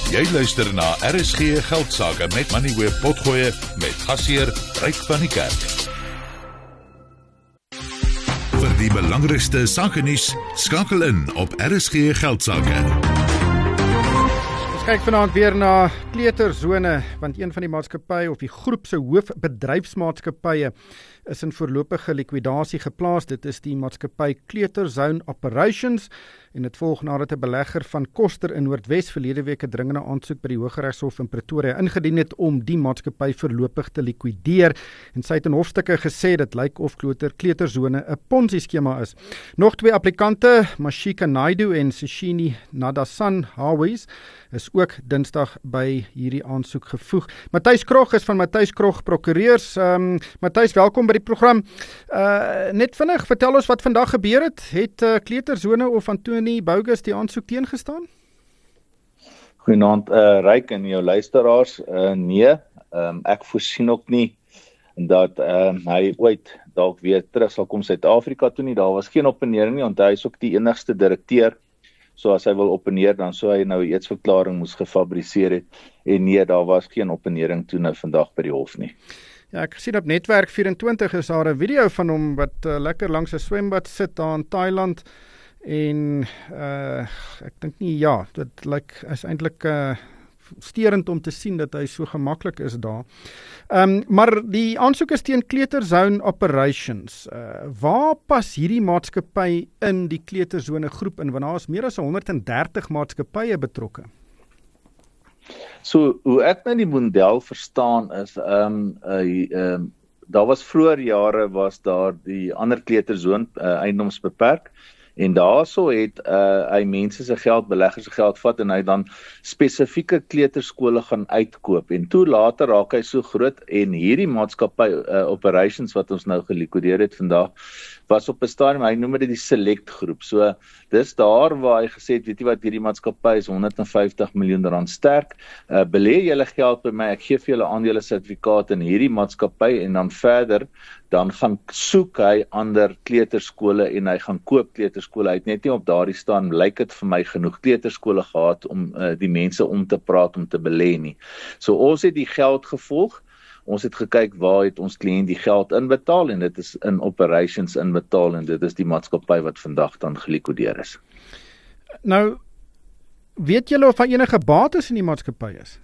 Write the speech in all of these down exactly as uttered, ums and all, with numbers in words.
Jy luister na R S G Geldsaake met Money Web Potgoe met gasheer Ryk van die Kerk. Vir die belangrikste sakenuus, skakel in op R S G Geldsaake. Ons kyk vanaand weer na kleuterzone, want een van die maatskappye of die groep se hoofbedryfsmaatskappye is in voorlopige likwidasie geplaas. Dit is die maatskappy Kleuterzone Operations en dit volg nadat 'n belegger van Koster in Noordwes verlede week 'n dringende aansoek by die Hooggeregshof in Pretoria ingedien het om die maatskappy voorlopig te likwideer. En sy het in hofstukke gesê dit lyk of Kleuterzone 'n Ponzi-skema is. Nog twee applikante, Mashika Naidu en Seshini Nadasan Hawes, is ook Dinsdag by hierdie aansoek gevoeg. Matthys Krog is van Matthys Krog Prokureurs. Um, Matthys, welkom by die program. Uh, net vinnig, vertel ons wat vandag gebeur het. Het uh, Kleuterzone of Antoni Bogus die aansoek teengestaan? Goeienaand, uh, Ryk en jou luisteraars. Uh, nee, um, ek voorsien ook nie dat um, hy ooit dalk weer terug sal kom Suid-Afrika toe nie. Daar was geen opponering nie, want hy is ook die enigste direkteur. So as hy wil opponeer, dan sou hy nou 'n eetsverklaring moes gefabriseer het. En nee, daar was geen opponering toe nou vandag by die hof nie. Ja, ek gesien op Netwerk vyf-en-twintig is daar 'n video van hom wat uh, lekker langs 'n swembad sit daar in Thailand. En uh, ek dink nie, ja, dit lyk is eintlik uh, sterend om te sien dat hy so gemaklik is daar. Um, maar die aansoek is teen Kleuterzone Operations. Uh, waar pas hierdie maatskappy in die Kleuterzone groep in? Want daar is meer as honderd en dertig maatskappye betrokke. So, hoe ek nou die model verstaan is, um, uh, um, daar was vroeër jare was daar die ander Kleuterzone uh, eiendomsbeperk, en daarso het uh, hy mense se geld, beleggers se geld vat en hy dan spesifieke kleuterskole gaan uitkoop. En toe later raak hy so groot en hierdie maatskappy uh, Operations wat ons nou gelikwideer het vandag, was op 'n stadium, hy noem dit die Select groep. So dis daar waar hy gesê het, weet jy wat, hierdie maatskappy is honderd en vyftig miljoen rand sterk. Uh, belê julle geld by my, ek gee vir julle aandele sertifikaat in hierdie maatskappy en dan verder dan gaan soek hy ander kleuterskole en hy gaan koop kleuterskole. Hy het net nie op daardie staan, lyk dit vir my genoeg kleuterskole gehad om uh, die mense om te praat, om te belê nie. So ons het die geld gevolg, ons het gekyk waar het ons kliënt die geld inbetaal en dit is in Operations inbetaal en dit is die maatskappy wat vandag dan gelikwideer is. Nou, weet julle of daar enige bates in die maatskappy is?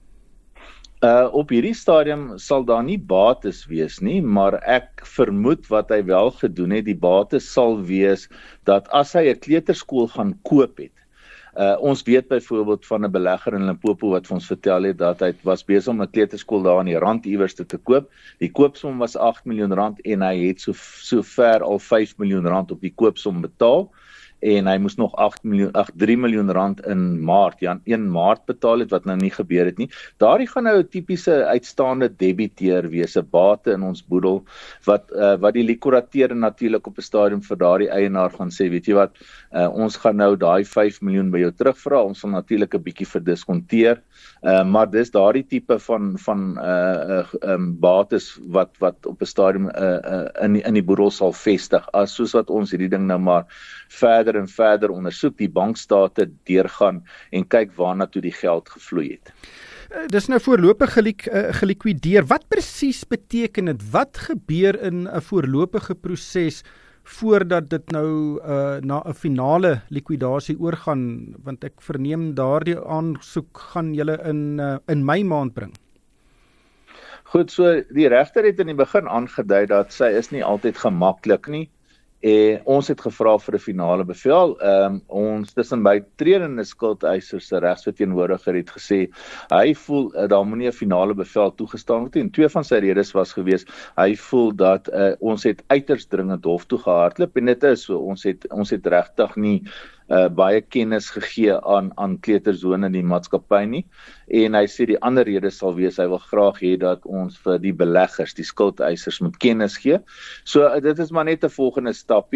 Uh, op hierdie stadium sal daar nie bates wees nie, maar ek vermoed wat hy wel gedoen het, die bates sal wees dat as hy 'n kleuterskool gaan koop het. Uh, ons weet byvoorbeeld van 'n belegger in Limpopo wat vir ons vertel het dat hy was besig om 'n kleuterskool daar in die rand iewers te, te koop. Die koopsom was agt miljoen rand en hy het so, so ver al vyf miljoen rand op die koopsom betaal. En hy moes nog agt miljoen, ag drie miljoen rand in Maart, ja, een Maart betaal het, wat nou nie gebeur het nie. Daardie gaan nou 'n tipiese uitstaande debiteur wees, 'n bate in ons boedel, wat uh, wat die likurateur natuurlik op 'n stadium vir daardie eienaar gaan sê, weet jy wat, uh, ons gaan nou daai vyf miljoen by jou terugvra, ons sal natuurlik 'n bietjie verdiskonteer, uh, maar dis daardie tipe van van uh, uh, um, bates wat wat op 'n stadium uh, uh, in in die boedel sal vestig, as soos wat ons hierdie ding nou maar verder en verder ondersoek, die bankstate deurgaan en kyk waarna toe die geld gevloei het. Dis nou voorlopig gelik, uh, gelikwideer. Wat presies beteken dit? Wat gebeur in 'n voorlopige proses voordat dit nou uh, na 'n finale likwidasie oorgaan? Want ek verneem daardie aansoek gaan julle in uh, in Mei maand bring. Goed, so die regter het in die begin aangedui dat sy is nie altyd gemaklik nie. En ons het gevra vir 'n finale bevel. Um, ons tussen by tredende skuldeisers se regsverteenwoordiger het gesê hy voel uh, daar moet nie 'n finale bevel toegestaan word nie. En twee van sy redes was gewees hy voel dat uh, ons het uiters dringend hof toe gehardloop en dit is so ons het ons het regtig nie Uh, baie kennis gegee aan aan Kleuterzone in die maatskappy nie. En hy sê die ander rede sal wees hy wil graag hê dat ons vir die beleggers, die skuldeisers moet kennis gee. So uh, dit is maar net 'n volgende stappie.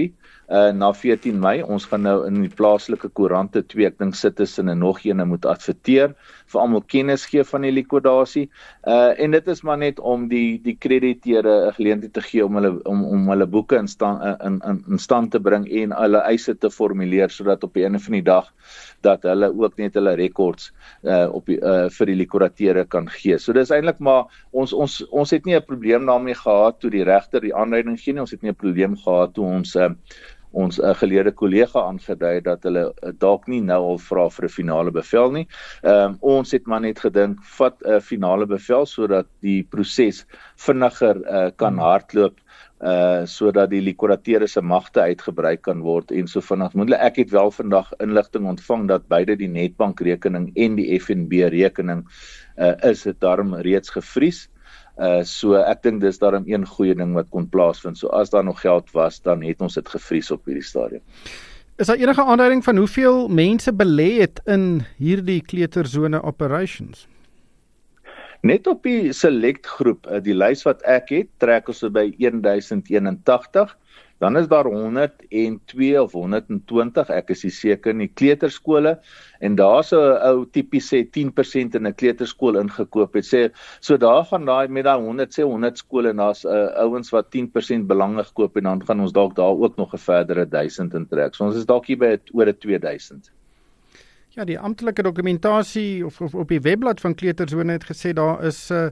uh, na veertien Mei. Ons gaan nou in die plaaslike koerante twee, ek dink Citizen en nog een moet adverteer, vir almal kennis gee van die likwidasie. Uh, en dit is maar net om die die krediteure 'n geleentheid te gee om hulle om om hulle boeke in stand in, in, in stand te bring en hulle eise te formuleer sodat op die einde van die dag dat hulle ook net hulle rekords uh, op die, uh, vir die likwidateure kan gee. So dis eintlik maar ons ons ons het nie 'n probleem daarmee gehad toe die regter die aanleiding gee nie. Ons het nie 'n probleem gehad toe ons uh, ons uh, geleerde kollega aangedui dat hulle uh, dalk nie nou al vra vir 'n finale bevel nie. Um, ons het maar net gedink vat 'n uh, finale bevel sodat die proses vinniger uh, kan hardloop. Uh, sodat die likwidateure se magte uitgebrei kan word en so vinnig moontlik. Ek het wel vandag inligting ontvang dat beide die Netbank rekening en die F N B rekening uh, is dit daarom reeds gevries. Uh, so ek dink dis daarom een goeie ding wat kon plaasvind. So as daar nog geld was, dan het ons dit gevries op hierdie stadium. Is daar enige aanduiding van hoeveel mense belê het in hierdie kleuterzone operations? Net op die select groep, die lys wat ek het, trek ons by duisend eenentagtig, dan is daar honderd en twee of honderd en twintig, ek is nie seker in die kleuterskole, en daar is 'n ou tipies sê tien persent in 'n kleuterskool ingekoop het, sê, so daar gaan daai met daai honderd sê honderd skole, en daar's uh, ouens wat tien persent belange gekoop, en dan gaan ons dalk daar ook nog 'n verdere duisend in trek, so ons is dalk hier by oor tweeduisend. Ja, die amptelike dokumentasie of, of op die webblad van Kleuterzone het gesê daar is uh,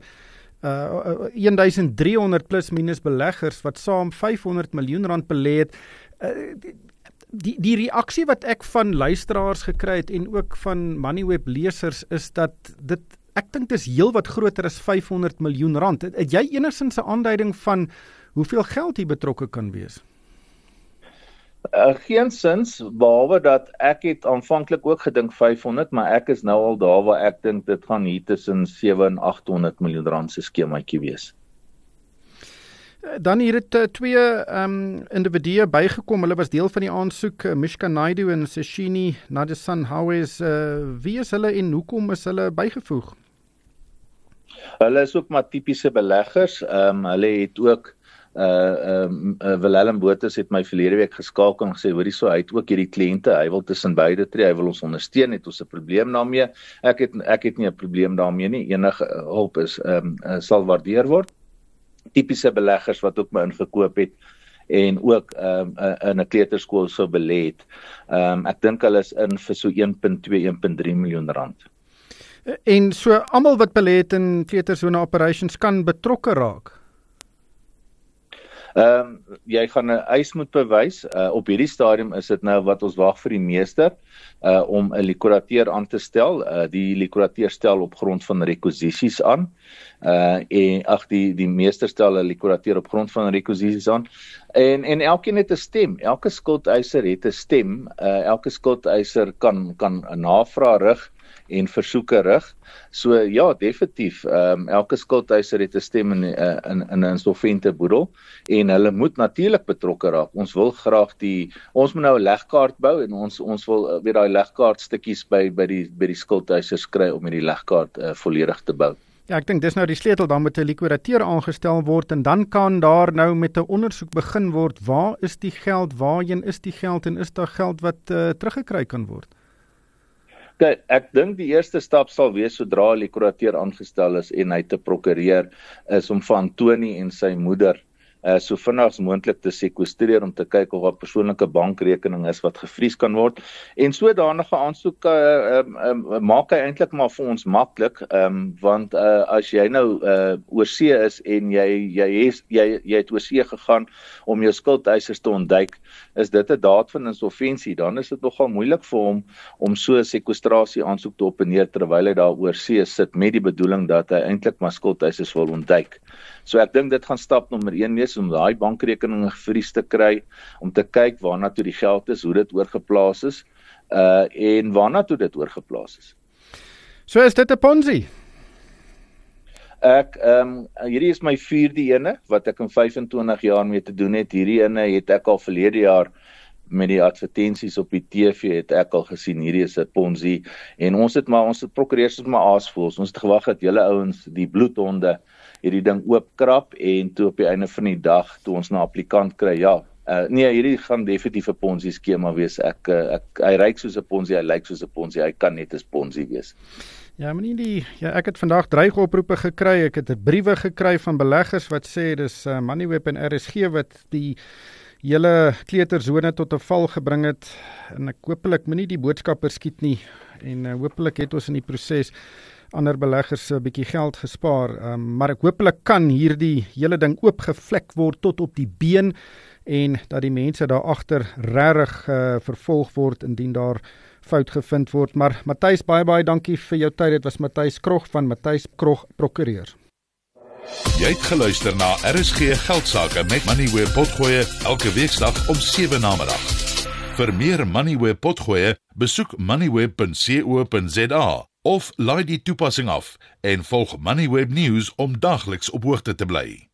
uh, duisend drie honderd plus minus beleggers wat saam vyfhonderd miljoen rand belê het. Uh, die die reaksie wat ek van luisteraars gekry het en ook van Moneyweb lesers is dat dit ek dink dit is heelwat groter as vyfhonderd miljoen rand. Het, het jy enigsins 'n aanduiding van hoeveel geld hier betrokke kan wees? Uh, geensins, behalwe dat ek het aanvanklik ook gedink vyfhonderd, maar ek is nou al daar waar ek dink dit gaan hier tussen sewe en agthonderd miljoen rand se skemaatjie wees. Dan hier het uh, twee um, individue bygekom, hulle was deel van die aansoek, uh, Mishka Naidu en Seshini Nadesan Hawes, uh, wie is hulle en hoekom is hulle bygevoeg? Hulle is ook maar tipiese beleggers, um, hulle het ook Uh, um, uh, Willem Botha het my verlede week geskakel en gesê, hoorie so, hy het ook hierdie kliënte, hy wil tussen beide tree, hy wil ons ondersteun, het ons 'n probleem daarmee, ek het, ek het nie 'n probleem daarmee nie, enige hulp is, um, uh, sal waardeer word, tipiese beleggers wat ook my ingekoop het, en ook um, uh, in 'n kleuterskool sou belê het, um, ek dink hulle is in vir so een komma twee, een komma drie miljoen rand. En so, almal wat belê het in Kleuterzone operations kan betrokke raak? Ehm um, jy gaan 'n eis moet bewys. Uh, op hierdie stadium is dit nou wat ons wag vir die meester uh, om 'n likwidateur aan te stel. Uh, die likwidateur stel op grond van rekwisisies aan. Uh, en ag die die meester stel 'n likwidateur op grond van rekwisisies aan. En en elkeen het 'n stem. Elke skuldeiser het 'n stem. Uh, elke skuldeiser kan kan 'n navraag rig en versoeke rig. So ja, definitief. Um, elke skuldeiser het 'n stem in in in 'n insolvente boedel en hulle moet natuurlik betrokke raak. Ons wil graag die ons moet nou 'n legkaart bou en ons ons wil weer daai legkaart stukkies by by die by die skuldeisers kry om hierdie legkaart uh, volledig te bou. Ja, ek dink dis nou die sleutel, dan moet 'n likwidateur aangestel word en dan kan daar nou met 'n ondersoek begin word. Waar is die geld? Waarheen is die geld en is daar geld wat uh, teruggekry kan word? Kijk, ek dink die eerste stap sal wees sodra 'n likwidateur aangestel is en hy te prokureer is om van Tony en sy moeder uh, so vinnig as moontlik te sekwestreer om te kyk of daar persoonlike bankrekening is wat gevries kan word. En sodanige aansoek uh, um, um, maak hy eintlik maar vir ons maklik, um, want uh, as jy nou uh, oorsee is en jy jy is, jy jy het oorsee gegaan om jou skuldeisers te ontduik, is dit 'n daad van insolventie, dan is dit nogal moeilik vir hom om so 'n sekwestrasie aansoek te opneem terwyl hy daar oorsee sit met die bedoeling dat hy eintlik maar skuldeisers wil ontduik. So ek dink dit gaan stap nommer een wees om daai bankrekeninge gevries te kry, om te kyk waarna toe die geld is, hoe dit oorgeplaas is, uh, en waarna toe dit oorgeplaas is. So is dit 'n Ponzi? Ek, um, hierdie is my vierde ene, wat ek in vyfentwintig jaar mee te doen het. Hierdie ene het ek al verlede jaar met die advertensies op die T V het ek al gesien, hierdie is 'n Ponzi, en ons het maar, ons het prokureurs het maar aasvoels, ons het gewag dat julle ouens, die bloedhonde, hierdie ding oopkrap, en toe op die einde van die dag, toe ons na applikant kry, ja, Uh, nee, hierdie gaan definitief 'n Ponzi skema wees. Ek, ek hy ryk soos 'n Ponzi, hy lyk soos 'n Ponzi, hy kan net 'n Ponzi wees. Ja, maar nie die ja, ek het vandag dreigoproepe gekry, ek het briewe gekry van beleggers wat sê dis uh, Moneyweb en R S G wat die hele kleutersone tot 'n val gebring het, en ek hopelik moenie die boodskapper skiet nie, en uh, hopelik het ons in die proses ander beleggers 'n bietjie geld gespaar, um, maar ek hopelik kan hierdie hele ding oopgevlek word tot op die been, en dat die mense daar agter regtig uh, vervolg word indien daar fout gevind word. Maar Matthys, baie baie dankie vir jou tyd. Dit was Matthys Krog van Matthys Krog Prokureurs. Jy het geluister na R S G Geldsaake met Moneyweb Potgoe elke weeksdag om sewe namiddag. Vir meer Moneyweb Potgoe, besoek moneyweb punt co punt za of laai die toepassing af en volg Moneyweb News om dagliks op hoogte te bly.